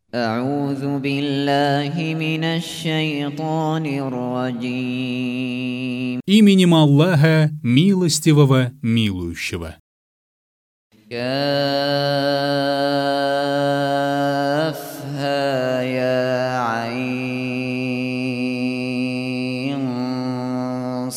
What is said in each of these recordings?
أعوذ بالله من الشيطان الرجيم. Именем Аллаха, милостивого, милующего. كافها يا عين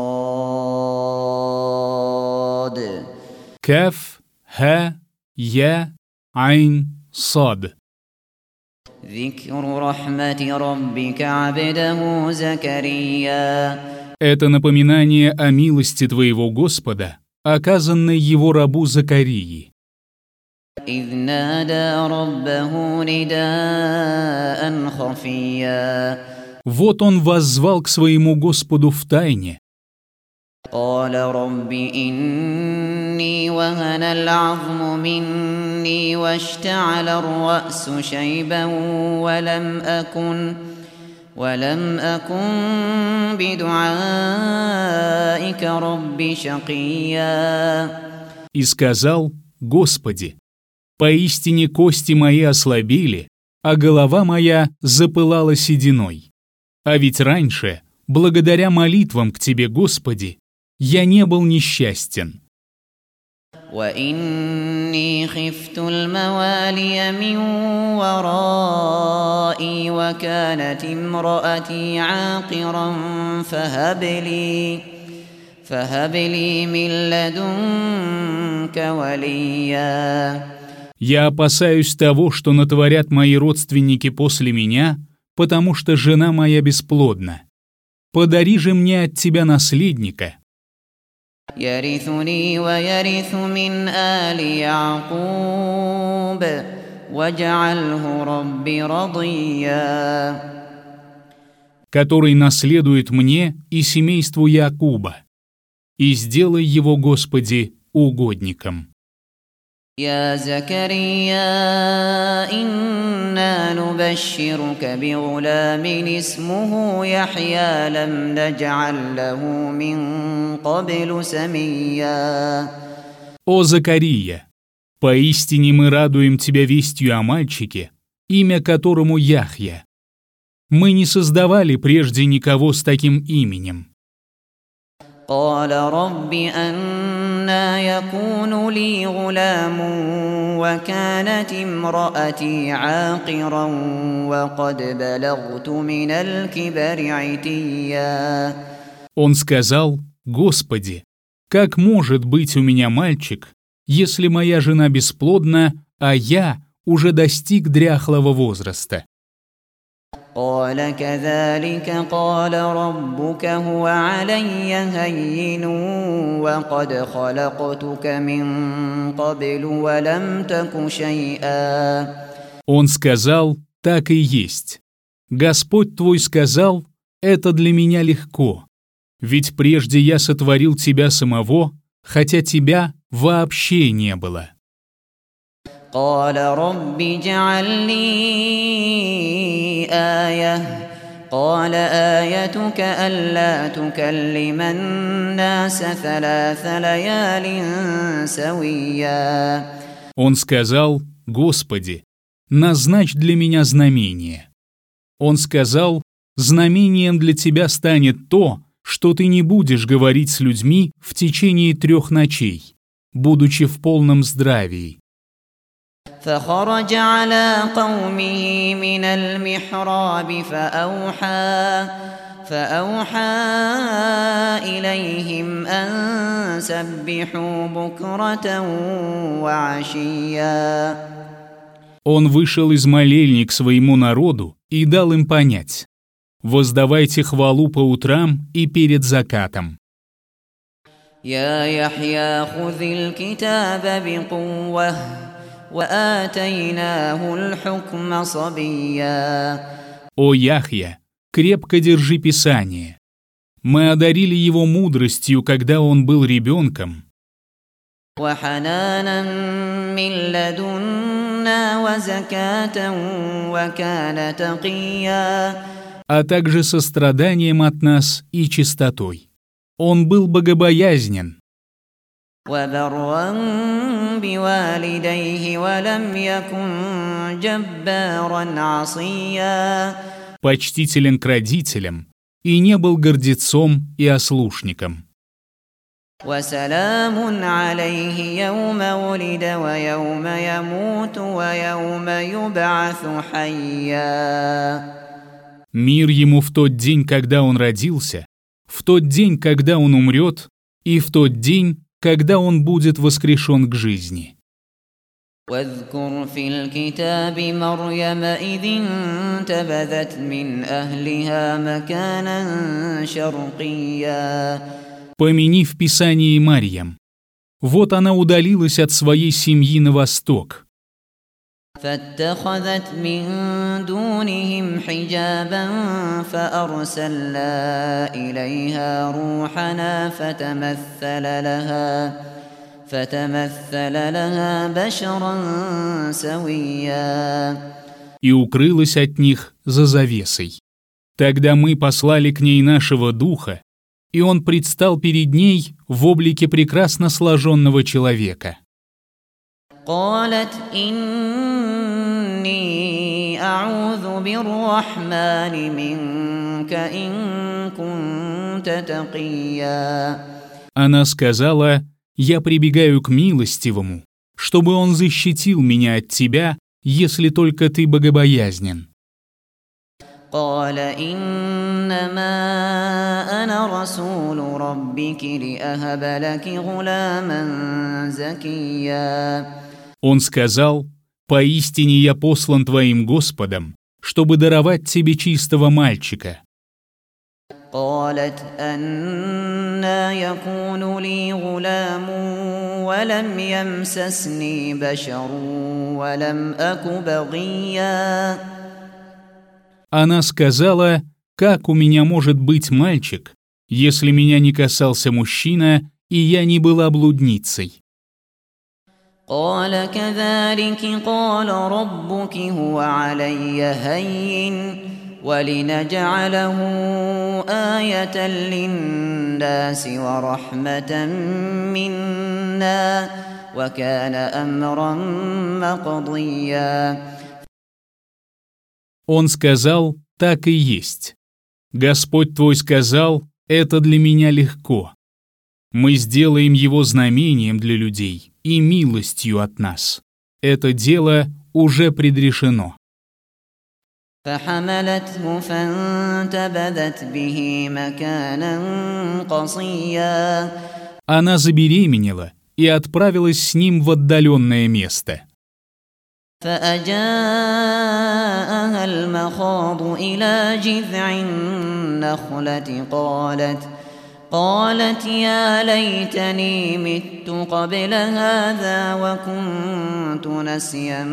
صاد. Каф, ха, я, айн, сад. ذكر رحمة ربك عبده زكريا. Это напоминание о милости твоего Господа, оказанной его рабу Закарии. إذ نادى ربه نداء خفيا. Вот он воззвал к своему Господу в тайне. قال رب إني وهن العظم مني واشتعل الرأس شيبا ولم أكن بدعائك رب شقيا. И сказал: Господи, поистине кости мои ослабели, а голова моя запылала сединой. А ведь раньше, благодаря молитвам к Тебе, Господи, я не был несчастен. وإني خفت الموالي من ورائي وكانت امرأتي عاقرا فهب لي من لدنك وليا. Я опасаюсь того, что натворят мои родственники после меня, потому что жена моя бесплодна. Подари же мне от Тебя наследника. يرثني ويرث من آل يعقوب واجعله رب رضيا. Который наследует мне и семейству Якуба, и сделай его, Господи, угодником. يا زكريا إنا نبشرك بغلام اسمه يحيى لم نجعل له من قبل سميا. О Закария, поистине мы радуем тебя вестью о мальчике, имя которому Яхья. Мы не создавали прежде никого с таким именем. قال رب أنى يكون لي غلام وكانت امرأتي عاقرا وقد بلغت من الكبر عتيا. Он сказал: Господи, как может быть у меня мальчик, если моя жена бесплодна, а я уже достиг дряхлого возраста? قال كذلك قال ربك هو علي هين وقد خلقتك من قبل ولم تك شيئا. Он сказал: так и есть. Господь твой сказал: это для меня легко, ведь прежде я сотворил тебя самого, хотя тебя вообще не было. قال رب اجعل لي آية قال آيتك ألا تكلم الناس 3 ليال سويا. Он сказал: Господи, назначь для меня знамение. Он сказал: знамением для тебя станет то, что ты не будешь говорить с людьми в течение 3 ночей, будучи в полном здравии. فخرج على قومه من المحراب فأوحى إليهم أن سبحوا بكرة وعشيا. Он вышел из молельни к своему народу и дал им понять: воздавайте хвалу по утрам и перед закатом. يا يحيى خذ الكتاب بقوة وآتيناه الحكم صبيا. О Яхья, крепко держи Писание. Мы одарили его мудростью, когда он был ребенком. وحنانا من لدنا وزكاة وكان تقيا. А также состраданием от нас и чистотой. Он был богобоязнен. وبرا بوالديه ولم يكن جبارا عصيا. Почтителен к родителям и не был гордецом и ослушником. وسلام عليه يوم ولد ويوم يموت ويوم يبعث حيا. Мир ему в тот день, когда он родился, в тот день, когда он умрет, и в тот день, когда он будет воскрешен к жизни. واذكر في الكتاب مريم إذ انتبذت من أهلها مكانا شرقيا. Помяни в Писании Марьям. Вот она удалилась от своей семьи на восток. فاتخذت من دونهم حجابا فأرسلنا إليها روحنا فتمثل لها بشرا سويا. И укрылась от них за завесой. Тогда мы послали к ней нашего духа, и он предстал перед ней в облике прекрасно сложенного человека. قالت إني أعوذ بالرحمن منك إن كنت تقيا. Она сказала: «Я прибегаю к милостивому, чтобы он защитил меня от тебя, если только ты богобоязнен». قال إنما أنا رسول ربك لأهب لك غلاما زكيا. Он сказал: «Поистине я послан твоим Господом, чтобы даровать тебе чистого мальчика». قالت أنى يكون لي غلام ولم يمسسني بشر ولم أك بغيا. Она сказала: «Как у меня может быть мальчик, если меня не касался мужчина, и я не была блудницей?» قال كذلك قال ربك هو علي هين ولنجعله آية للناس ورحمة منا وكان أمرا مقضيا. Он сказал: «Так и есть. Господь твой сказал: это для меня легко. Мы сделаем его знамением для людей и милостью от нас. Это дело уже предрешено». فحملته فانتبذت به مكانا قصيا. Она забеременела и отправилась с ним в отдаленное место. فأجاءها المخاض إلى جذع النخلة قالت يا ليتني مت قبل هذا وكنت نسيا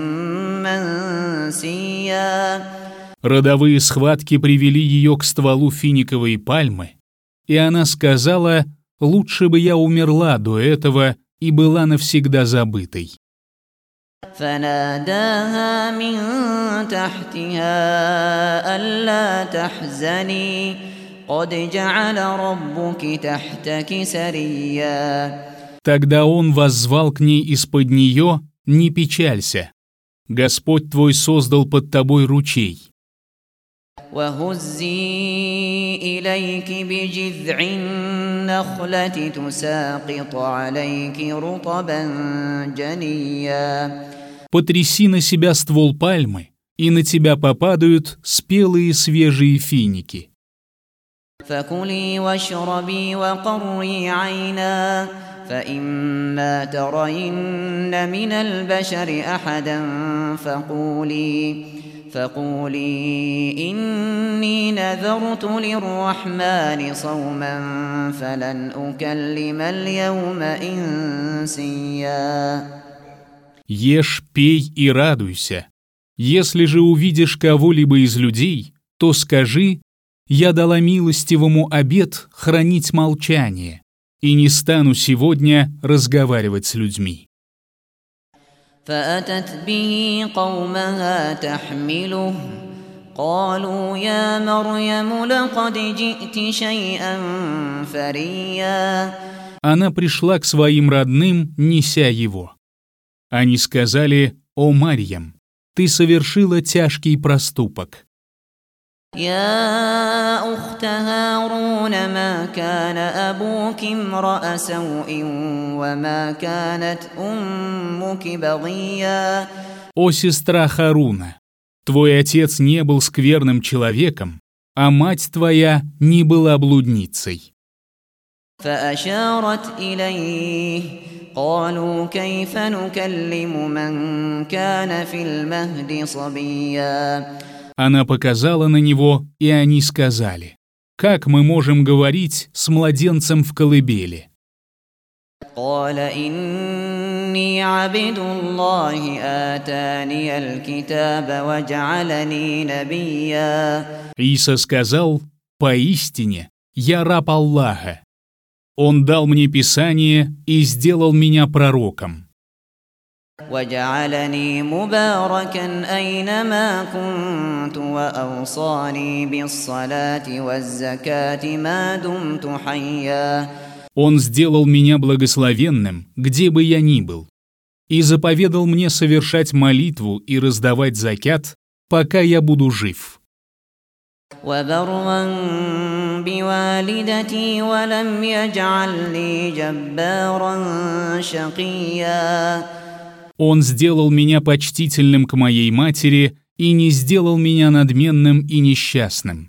منسيا. Родовые схватки привели ее к стволу финиковой пальмы, и она сказала: «Лучше бы я умерла до этого и была навсегда забытой». فناداها من تحتها ألا تحزني قد جعل ربك تحتك سريا. Тогда он воззвал к ней из-под нее: «Не печалься, Господь твой создал под тобой ручей». وهزي إليك بجذع النخلة تساقط عليك رطبا جنيا. Потряси на себя ствол пальмы, и на тебя попадают спелые свежие финики. فكلي واشربي وقري عينا فإما ترين من البشر أحدا فقولي إني نذرت للرحمن صوما فلن أكلم اليوم إنسيا. Ешь, пей и радуйся. Если же увидишь кого-либо из людей, то скажи: «Я дала милостивому обет хранить молчание, и не стану сегодня разговаривать с людьми». فأتت به قومها تحمله قالوا يا مريم لقد جئت شيئا فريا. Она пришла к своим родным, неся его. Они сказали: «О Марьям, ты совершила тяжкий проступок. يا أخت هارون ما كان أبوك امرأ سوء وما كانت أمك بغيا. О сестра Харуна, твой отец не был скверным человеком, а мать твоя не была блудницей. فأشارت إليه قالوا كيف نكلم من كان في المهد صبيا. Она показала на него, и они сказали: «Как мы можем говорить с младенцем в колыбели?» قال إني عبد الله آتاني الكتاب وجعلني نبيا. Иса сказал: «Поистине, я раб Аллаха. Он дал мне Писание и сделал меня пророком. وجعلني مباركا أينما كنت وأوصاني بالصلاة والزكاة ما دمت حيا. Он сделал меня благословенным, где бы я ни был, и заповедал мне совершать молитву и раздавать закят, пока я буду жив. وبرا بوالدتي ولم يجعلني جبارا شقيا. Он сделал меня почтительным к моей матери и не сделал меня надменным и несчастным.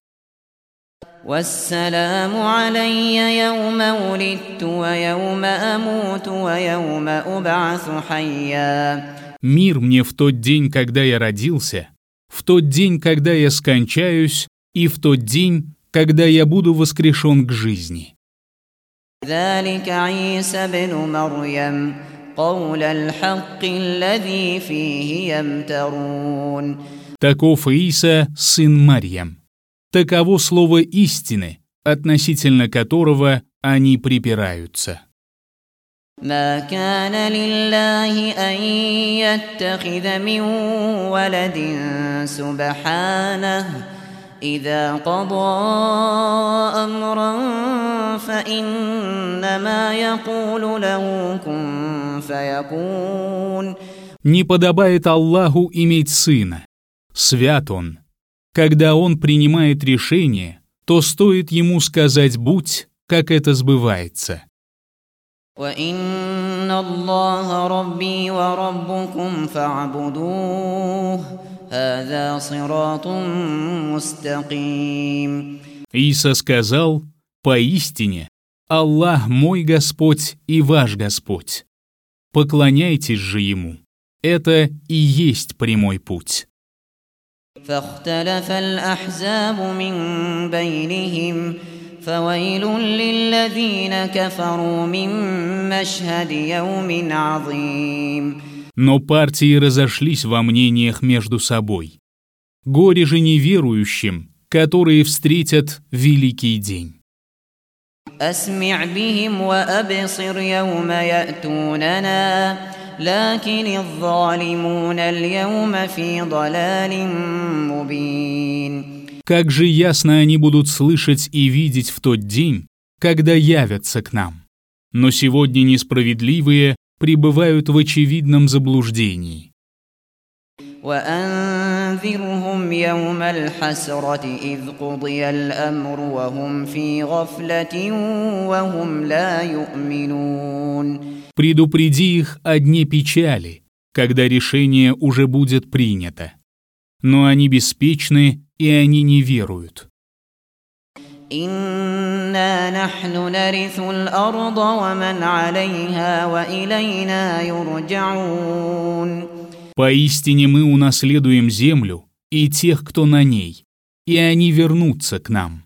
والسلام علي يوم ولدت ويوم أموت ويوم أبعث حيا. Мир мне в тот день, когда я родился, в тот день, когда я скончаюсь, и в тот день, когда я буду воскрешен к жизни. ذلك عيسى ابن مريم قول الحق الذي فيه يمترون. Таков Иса, сын Марьям. Таково слово истины, относительно которого они припираются. ما كان لله أن يتخذ من ولد سبحانه إذا قضى أمرا فإنما يقول له كن فيكون. Не подобает Аллаху иметь сына. Свят он. Когда он принимает решение, то стоит ему сказать «будь», как это сбывается. وَإِنَّ اللَّهَ رَبِّي وَرَبُّكُمْ فَاعْبُدُوهُ هَذَا صِرَاطٌ مُسْتَقِيمٌ. Иса сказал: «Поистине, Аллах мой Господь и ваш Господь. Поклоняйтесь же Ему. Это и есть прямой путь». فاختلف الأحزاب من بينهم فويل للذين كفروا من مشهد يوم عظيم. Но партии разошлись во мнениях между собой. Горе же неверующим, которые встретят великий день. أسمع بهم وأبصر يوم يأتوننا لكن الظالمون اليوم في ضلال مبين. Как же ясно они будут слышать и видеть в тот день, когда явятся к нам. Но сегодня несправедливые пребывают в очевидном заблуждении. وأنذرهم يوم الحسرة إذ قضي الأمر وهم في غفلة وهم لا يؤمنون. Предупреди их о дне печали, когда решение уже будет принято. Но они беспечны, и они не веруют. إنا نحن نرث الأرض ومن عليها وإلينا يرجعون. Поистине мы унаследуем землю и тех, кто на ней, и они вернутся к нам.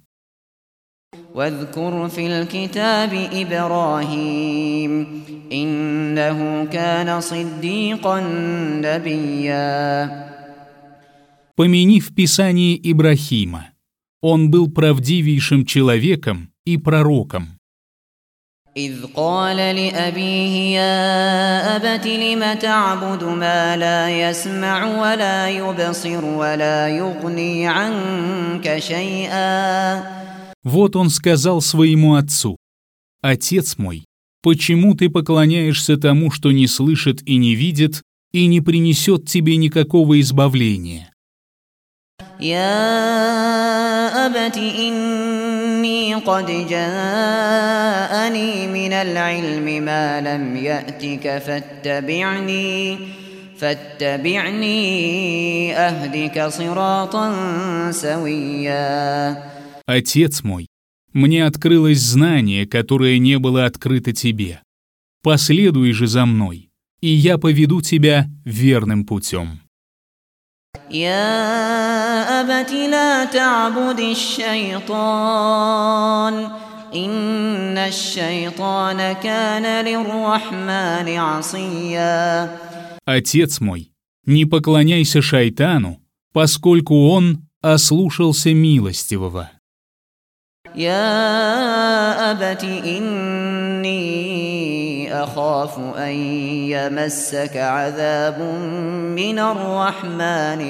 واذكر في الكتاب إبراهيم إنه كان صديقا نبيا. Помяни в Писании Ибрахима. Он был правдивейшим человеком и пророком. إذ قال لأبيه يا أبت لم تعبد ما لا يسمع ولا يبصر ولا يغني عنك شيئا. Вот он сказал своему отцу: «Отец мой, почему ты поклоняешься тому, что не слышит и не видит, и не принесет тебе никакого избавления. يا أبت إني قد جاءني من العلم ما لم يأتك فاتبعني أهدك صراطا سويا. Отец мой, мне открылось знание, которое не было открыто тебе. Последуй же за мной, и я поведу тебя верным путем. يا أبت لا تعبد الشيطان إن الشيطان كان للرحمن عصيا. Отец мой, не поклоняйся шайтану, поскольку он ослушался милостивого. يا أبت إني أخاف أن يمسك عذاب من الرحمن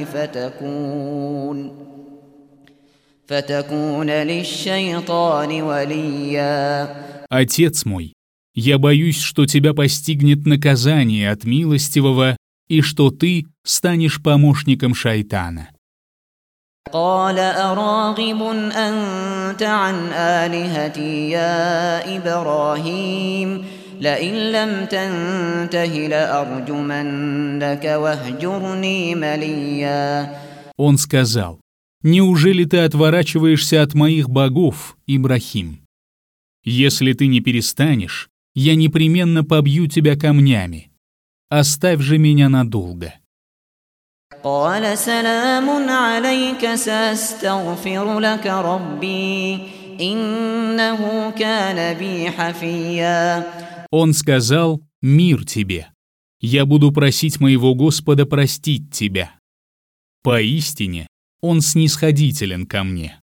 فتكون للشيطان وليا. Отец мой, я боюсь, что тебя постигнет наказание от милостивого и что ты станешь помощником шайтана. قال أراغب أنت عن آلهتي يا إبراهيم لئن لم تنته لأرجمنك واهجرني مليا. Он сказал: «Неужели ты отворачиваешься от моих богов, Ибрахим? Если ты не перестанешь, я непременно побью тебя камнями. Оставь же меня надолго». قال سلام عليك سأستغفر لك ربي إنه كان بي حفيا. Он сказал: «Мир тебе! Я буду просить моего Господа простить тебя. Поистине, Он снисходителен ко мне».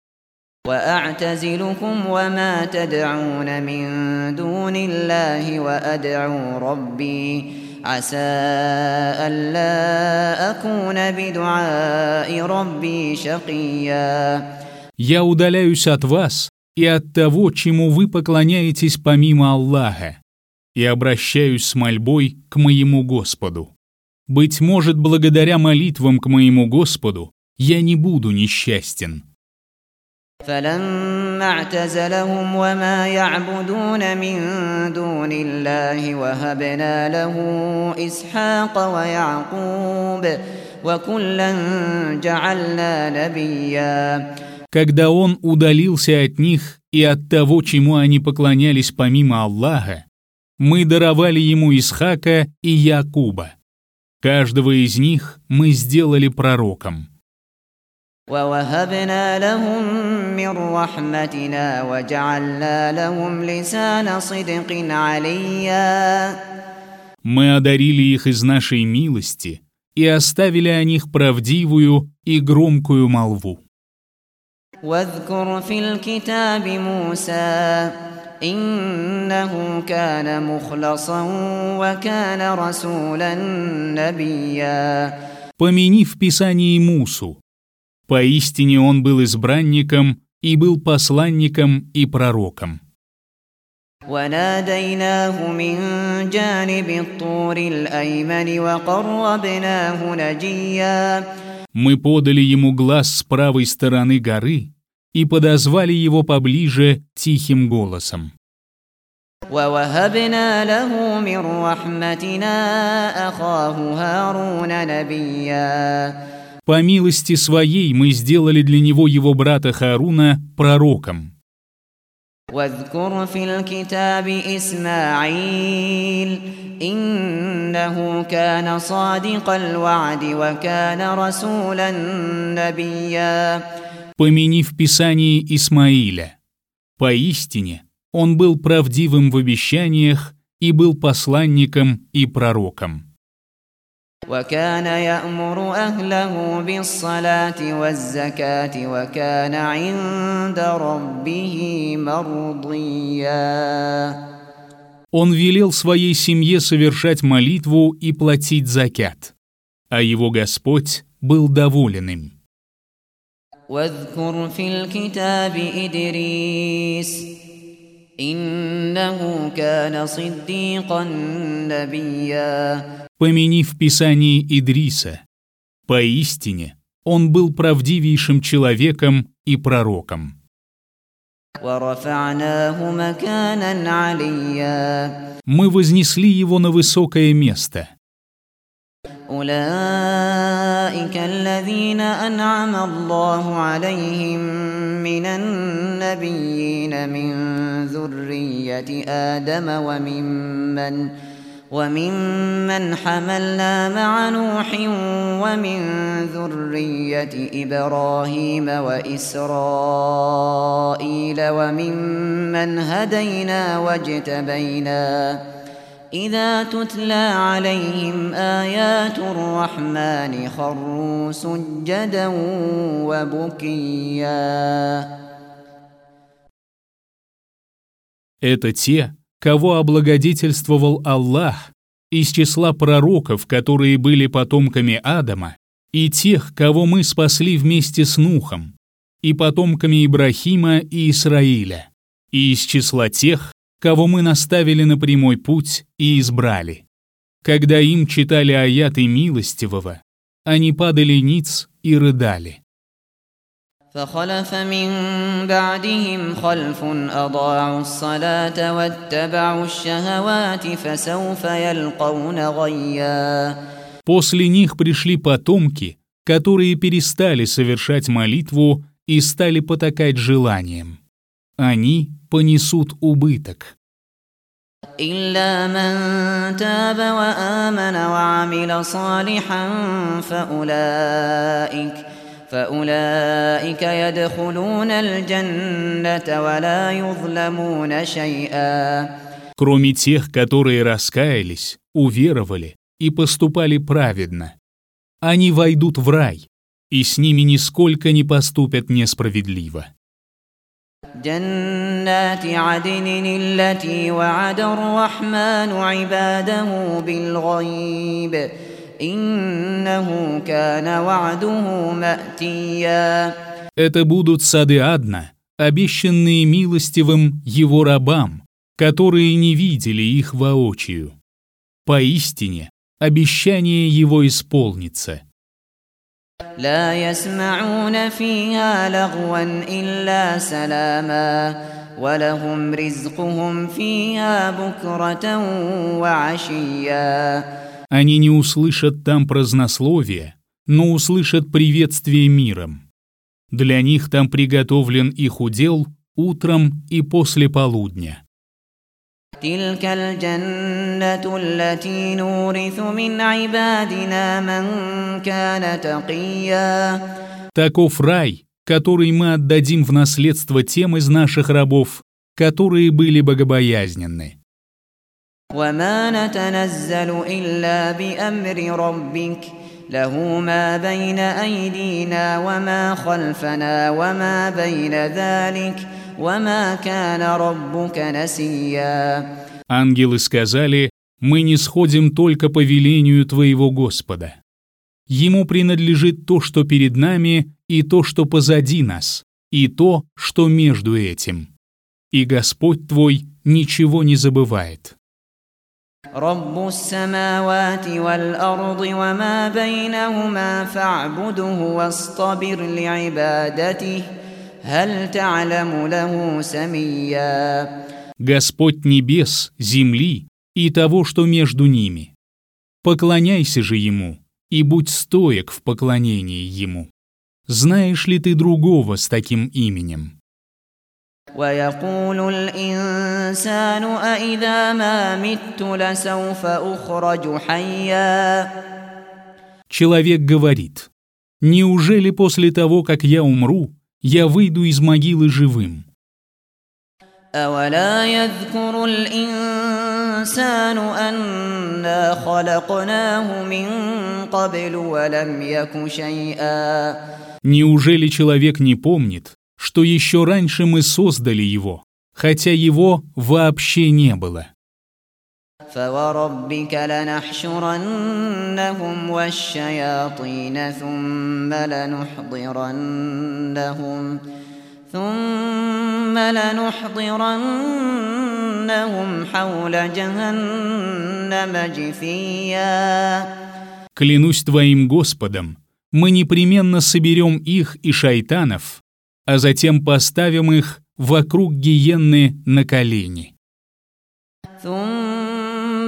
وأعتزلكم وما تدعون من دون الله وأدعو ربي عسى ألا أكون بدعاء ربي شقيا. «Я удаляюсь от вас и от того, чему вы поклоняетесь помимо Аллаха, и обращаюсь с мольбой к моему Господу. Быть может, благодаря молитвам к моему Господу я не буду несчастен». فلما اعتزلهم وما يعبدون من دون الله وهبنا له إسحاق ويعقوب وكلا جعلنا نبيا. Когда он удалился от них и от того, чему они поклонялись помимо Аллаха, мы даровали ему Исхака и Якуба. Каждого из них мы сделали пророком. ووهبنا لهم من رحمتنا وجعلنا لهم لسان صدق عليا. Мы одарили их из нашей милости и оставили о них правдивую и громкую молву. واذكر في الكتاب موسى إنه كان مخلصا وكان رسولا نبيا. Помяни в Писании Мусу. Поистине он был избранником и был посланником и пророком. وناديناه من جانب الطور الأيمن وقربناه نجيا. Мы подали ему глас с правой стороны горы и подозвали его поближе тихим голосом. ووهبنا له من رحمتنا أخاه هارون نبيا. По милости своей мы сделали для него его брата Хааруна пророком. واذكر في الكتاب إسماعيل إنه كان صادق الوعد وكان رسولا نبيا. Помяни в Писании Исмаиля. Поистине, он был правдивым в обещаниях и был посланником и пророком. وكان يأمر أهله بالصلاة والزكاة وكان عند ربه مرضيا. Он велел своей семье совершать молитву и платить закят, а его Господь был доволен им. واذكر في الكتاب إدريس إنه كان صديقا نبيا. помяни в Писании Идриса. Поистине, он был правдивейшим человеком и пророком. وَرَفَعْنَاهُ مَكَانًا عَلِيًّا. Мы вознесли его на высокое место. أولئك الذين أنعم الله عليهم من النبيين من ذرية آدم وممن حملنا مع نوح ومن ذرية إبراهيم وإسرائيل وممن هدينا واجتبينا إذا تتلى عليهم آيات الرحمن خروا سجدا وبكيا. Это те, кого облагодетельствовал Аллах из числа пророков, которые были потомками Адама, и тех, кого мы спасли вместе с Нухом, и потомками Ибрахима и Исраиля, и из числа тех, кого мы наставили на прямой путь и избрали. Когда им читали аяты милостивого, они падали ниц и рыдали. فخلف من بعدهم خلف أضاعوا الصلاة واتبعوا الشهوات فسوف يلقون غيا. После них пришли потомки, которые перестали совершать молитву и стали потакать желанием. Они понесут убыток. إلا من تاب وآمن وعمل صالحا فأولئك يدخلون الجنة ولا يظلمون شيئا. Кроме тех, которые раскаялись, уверовали и поступали праведно. Они войдут в рай, и с ними нисколько не поступят несправедливо. جنات عدن التي وعد الرحمن عباده بالغيب إنه كان وعده مأتيا. Это будут сады Адна, обещанные милостивым его рабам, которые не видели их воочию. Поистине, обещание его исполнится. لا يسمعون فيها لغوا إلا سلاما ولهم رزقهم فيها بكرة وعشيا. Они не услышат там празднословия, но услышат приветствие миром. Для них там приготовлен их удел утром и после полудня. تلك الجنة التي نورث من عبادنا من كان تقيا. Таков рай, который мы отдадим в наследство тем из наших рабов, которые были богобоязненны. وما نتنزل إلا بأمر ربك له ما بين أيدينا وما خلفنا وما بين ذلك وما كان ربك نسيا. Ангелы сказали: «Мы не сходим только по велению Твоего Господа. Ему принадлежит то, что перед нами, и то, что позади нас, и то, что между этим. И Господь Твой ничего не забывает». رب السماوات والأرض وما بينهما فاعبده واصطبر لعبادته هل تعلم له سميا. Господь небес, земли и того, что между ними. Поклоняйся же Ему и будь стоек в поклонении Ему. Знаешь ли ты другого с таким именем? ويقول الإنسان أإذا ما مت لسوف أخرج حيا. Человек говорит: «Неужели после того, как я умру, я выйду из могилы живым?» أولا يذكر الإنسان أنا خلقناه من قبل ولم يك شيئا. Неужели человек не помнит, что еще раньше мы создали его, хотя его вообще не было? فوربك لنحشرنهم والشياطين ثم لنحضرنهم حول جهنم جثيا. Клянусь твоим Господом, мы непременно соберем их и шайтанов, а затем поставим их вокруг гиенны на колени. ثم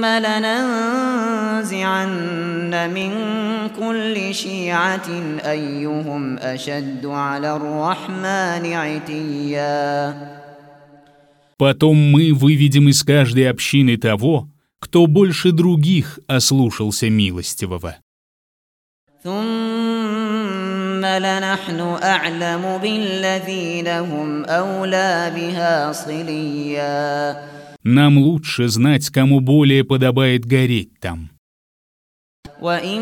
لننزعن من كل شيعة أيهم أشد على الرحمن عتيا. Потом мы выведем из каждой общины того, кто больше других ослушался милостивого. ثم لنحن أعلم بالذين هم أولى بها صليا. Нам лучше знать, кому более подобает гореть там. وإن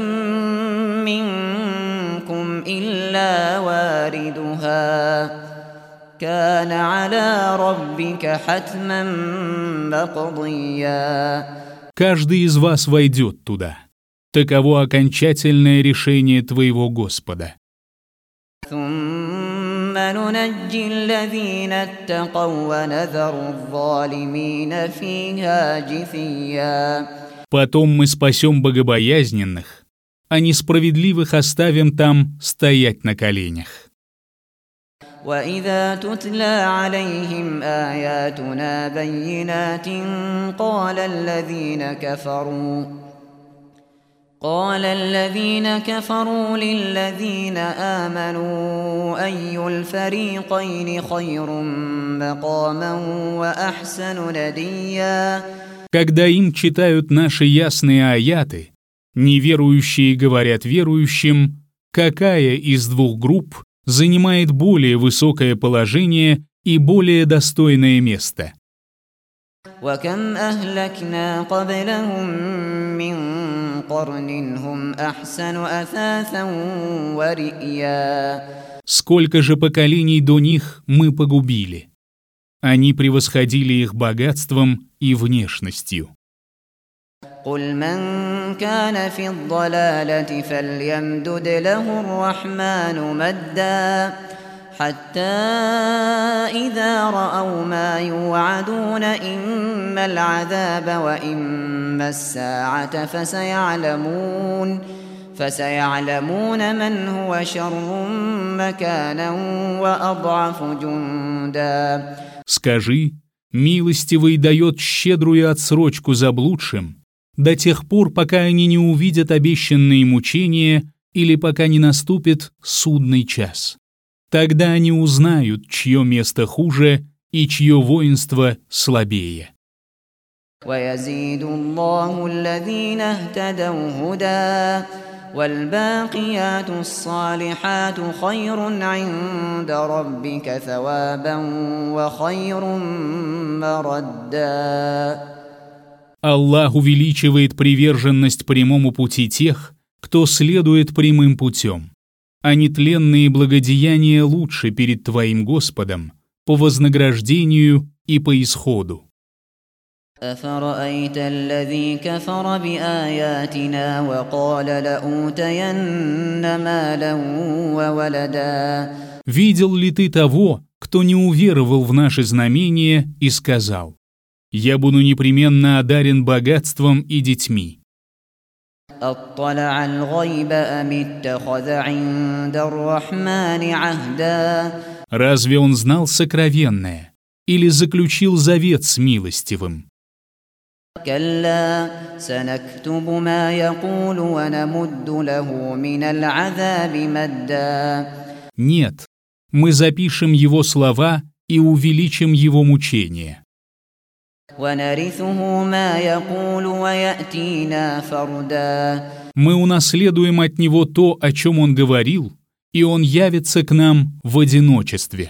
منكم إلا واردها كان على ربك حتما مقضيا. Каждый из вас войдет туда. Таково окончательное решение твоего Господа. ثم ننجي الذين اتقوا ونذر الظالمين فيها جثيا. Потом мы спасем богобоязненных, а несправедливых оставим там стоять на коленях. وإذا تتلى عليهم آياتنا بينات قال الذين كفروا للذين آمنوا أي الفريقين خير مقاما وأحسن نديا. Когда им читают наши ясные аяты, неверующие говорят верующим, какая из двух групп занимает более высокое положение и более достойное место. وكم أهلكنا قبلهم من قرن هم أحسن أثاثا ورئيا. Сколько же поколений до них мы погубили. Они превосходили их богатством и внешностью. قل من كان في الضلالة فليمدد له الرحمن مدا حتى إذا رأوا ما يوعدون إما العذاب وإما الساعة فسيعلمون من هو شر مكانا وأضعف جندا. Скажи, милостивый дает щедрую отсрочку заблудшим до тех пор, пока они не увидят обещанные мучения или пока не наступит судный час. Тогда они узнают, чье место хуже и чье воинство слабее. ويزيد الله الذين اهتدوا هدى والباقيات الصالحات خير عند ربك ثوابا وخير مردا. Аллах увеличивает приверженность прямому пути тех, кто следует прямым путем, а нетленные благодеяния лучше перед твоим Господом по вознаграждению и по исходу. أفرأيت الذي كفر بآياتنا وقال لأوتين مالا وولدا. Видел ли ты того, кто не уверовал в наши знамения и сказал: «Я буду непременно одарен богатством и детьми»? أطلع الغيب أم اتخذ عند الرحمن عهدا. Разве он знал сокровенное или заключил завет с милостивым? كلا سنكتب ما يقول ونمد له من العذاب مدا. Нет, мы запишем его слова и увеличим его мучения. ونرثه ما يقول ويأتينا فردا. Мы унаследуем от него то, о чем он говорил, и он явится к нам в одиночестве.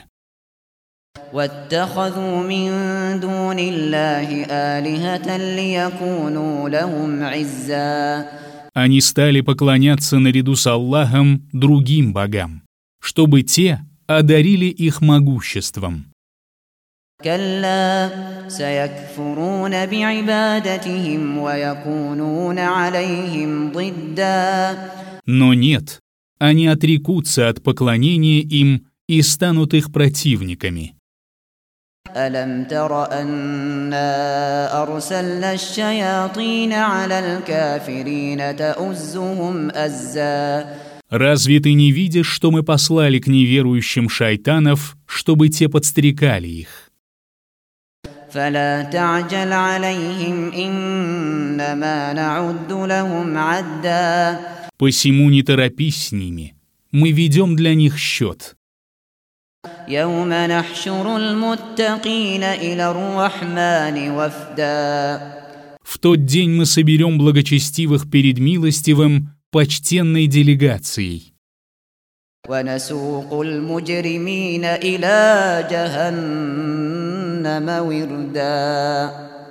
واتخذوا من دون الله آلهة ليكونوا لهم عزا. Они стали поклоняться наряду с Аллахом другим богам, чтобы те одарили их могуществом. كلا سيكفرون بعبادتهم ويكونون عليهم ضدا. Но нет, они отрекутся от поклонения им и станут их противниками. ألم تر أنا أرسلنا الشياطين على الكافرين تؤزهم أزا. Разве ты не видишь, что мы послали к неверующим шайтанов, чтобы те подстрекали их? فلا تعجل عليهم إنما نعد لهم عدا. Посему не торопись с ними, мы ведем для них счет. يوم نحشر المتقين إلى الرحمن وفدا. В тот день мы соберем благочестивых перед милостивым почтенной делегацией. ونسوق المجرمين إلى جهنم وردا.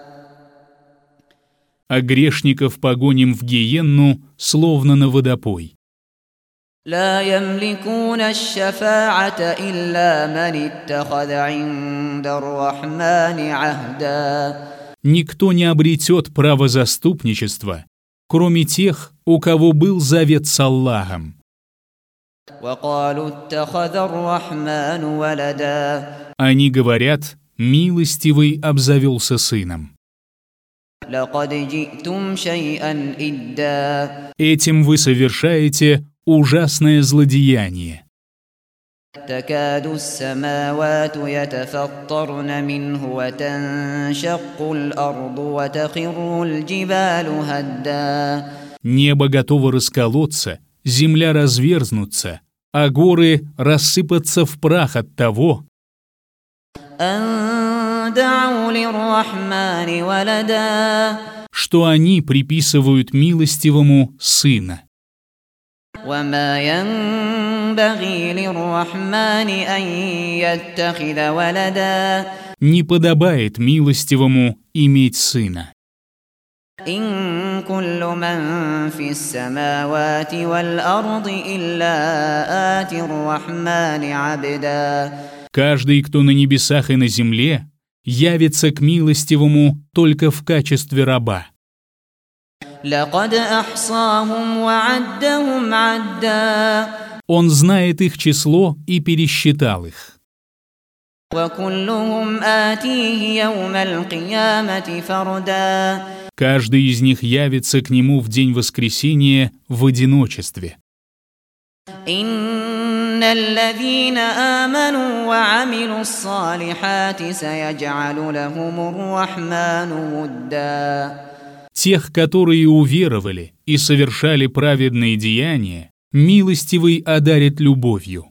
А грешников погоним в гиенну, словно на водопой. لا يملكون الشفاعة إلا من اتخذ عند الرحمن عهدا. Никто не обретет право заступничества, кроме тех, у кого был завет с Аллахом. وقالوا اتخذ الرحمن ولدا. Они говорят, милостивый обзавелся сыном. لقد جئتم شيئا إدا. Этим вы совершаете ужасное злодеяние. تكاد السماوات يتفطرن منه وتنشق الأرض وتخر الجبال هدا. Небо готово расколоться, земля разверзнуться, а горы рассыпаться в прах от того, أن دعوا للرحمن ولدا. что они приписывают милостивому сына. وما ينبغي للرحمن أن يتخذ ولدا. Не подобает милостивому иметь сына. إن كل من في السماوات والأرض إلا آتي الرحمن عبدا. Каждый, кто на небесах и на земле, явится к милостивому только в качестве раба. لقد أحصاهم وعدهم عدا. Он знает их число и пересчитал их. وكلهم آتيه يوم القيامة فردا. Каждый из них явится к нему в день воскресения в одиночестве. إن الذين آمنوا وعملوا الصالحات سيجعل لهم الرحمن ودا. Тех, которые уверовали и совершали праведные деяния, милостивый одарит любовью.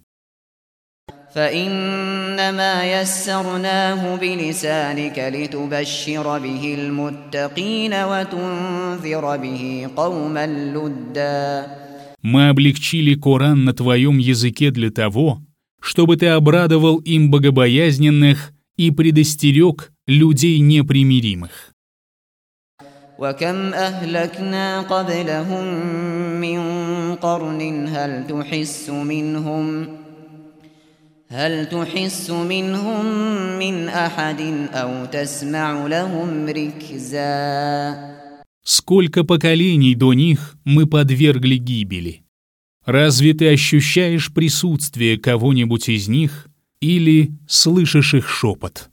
فإنما يسرناه بلسانك لتبشر به المتقين وتنذر به قوما لدا. Мы облегчили Коран на твоем языке для того, чтобы ты обрадовал им богобоязненных и предостерег людей непримиримых. وكم أهلكنا قبلهم من قرن هل تحس منهم من أحد أو تسمع لهم ركزا. Сколько поколений до них мы подвергли гибели. Разве ты ощущаешь присутствие кого-нибудь из них или слышишь их шепот?